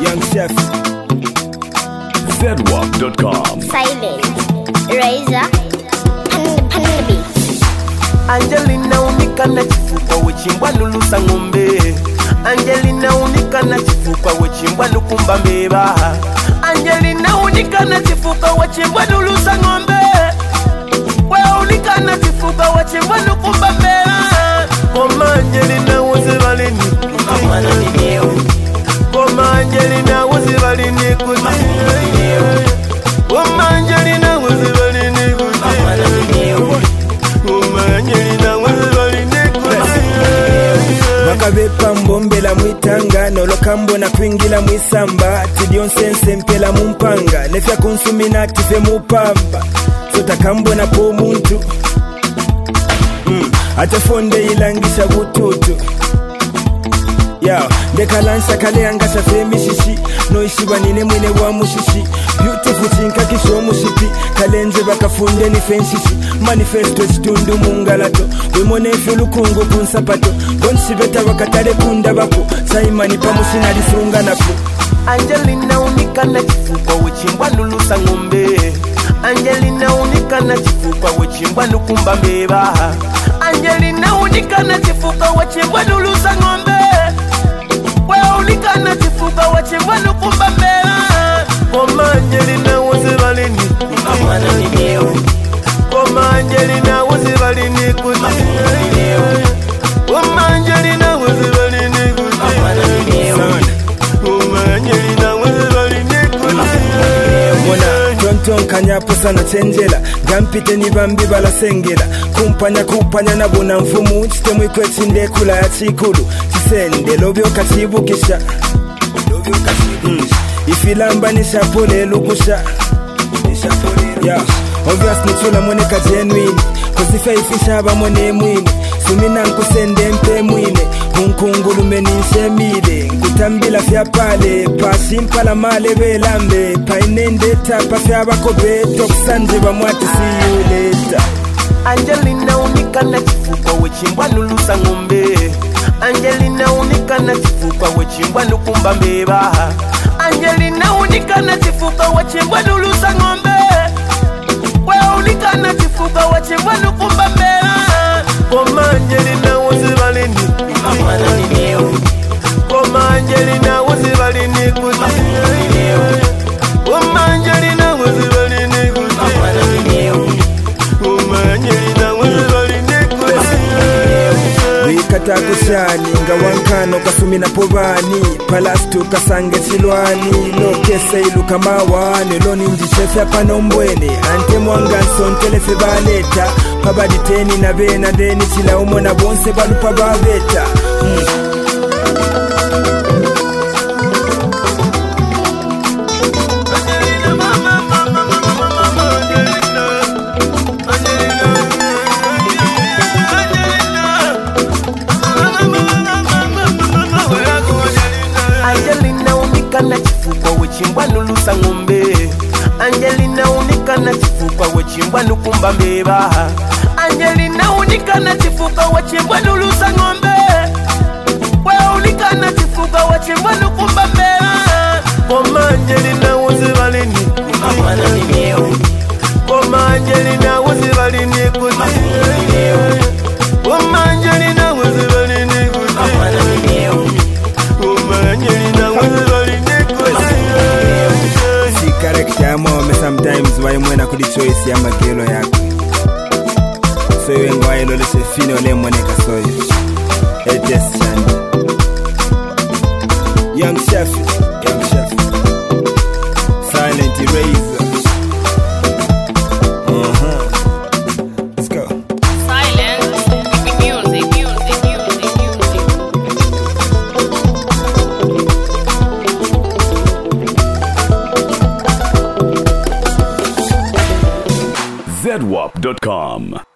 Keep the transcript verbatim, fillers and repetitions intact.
Young Chef. Zedwap dot com. Silent Razor Pan Pan Beats. Angelina unika na chifupa wechimbwa nulusa ngombe. Angelina unika na chifupa wechimbwa nukumba mbeba. Angelina unika na chifupa wechimbwa nulusa ngombe. We unika na chifupa wechimbwa nukumba mbeba. Koma Angelina uzi valini Koma na nineo Koma Angelina uzi valini kuti Koma Angelina uzi valini kuti Koma na nineo Koma Angelina uzi valini kuti Wakabepa mbombela mwitanga nolokambo na kwingila mwisamba tidionsense mpela mumpanga nefya konsuminati fe mupamba sotakambo na po muntu mm. Atefonde ilangisha bututu Yao, ndekalansha kale angasha fe mishishi Noishiba nine mwine wa mushishi Beautiful chinka kisho mushipi Kalenze bakafunde ni fenshishi Manifesto chitundu mungalato Wimone filukungu kunsapato Gonshibeta wakatare kunda bako Saimani pamushina lisunga napo Angelina unika na chifupa wechimbwa nulusa ngombe. Angelina unika na chifupa wechimbwa nukumba mbeba. Angelina unika na chifupa wechimbwa nulusa ngombe. We unika na chifupa wechimbwa nukumba mbeba. Koma Angelina uzi valini Koma na nineo Koma Angelina uzi valini kuti Koma Angelina uzi valini kuti Koma na nineo Koma Angelina uzi valini kuti Mona tonton kanyapo sana chenjela Gampite ni bambi bala sengela Kumpanya kumpanya na bona mfumu Chitemu ikwe chinde kula ya chikulu Chisende lobyo kachibukisha Lobyo kachibukisha Ifilamba ni shapole lukusha Yeah, obvious ni chula moneka genuine Kuzifa ifisha haba mone mwine Sumina nkusende mpe mwine Munkungulu menishe mile Nkutambila fya pale Pasimpala male belambe Painende tapa fya bakobe Tokusanje ba mwati see you later. Angelina unika na chifupa wechimbwa nulusa ngombe. Angelina unika na chifupa wechimbwa nukumba mbeba. Angelina unika na chifupa wechimbwa nulusa ngombe. We unika na chifupa wechimbwa nukumba mbeba. Koma Angelina uzi valini Koma na nineo Koma Angelina uzi valini kuti Koma Angelina uzi valini kuti Koma na nineo Koma Angelina uzi valini kuti Wikata kushani nga wankano kasumina pobani Palastu kasange chilwani Lokese ilu kamawani Loni njishefya panombwene Ante mwanganso ntelefe baleta Pabaditeni na bena deni chila umo na bonse balu pababeta mm. Angelina unika na chifupa wechimbwa nulusa ngombe. Angelina unika na chifupa wechimbwa nukumba mbeba. Angelina unika na chifupa wechimbwa nulusa ngombe. We unika na chifupa wechimbwa nukumba mbeba. Koma Angelina uzi valini Koma na nineo Koma Angelina uzi valini kuti Koma Angelina uzi valini kuti Koma na nineo Koma Angelina uzi valini kuti Si karekta mome sometimes wae mwena kudi choice ya magelo yako So yu ngwae lole se fini ole mweneka soyo Etes chandi Young Chef Young Chef Silent Razor Uh-huh Let's go Silent music, music, music, music. Zedwap dot com.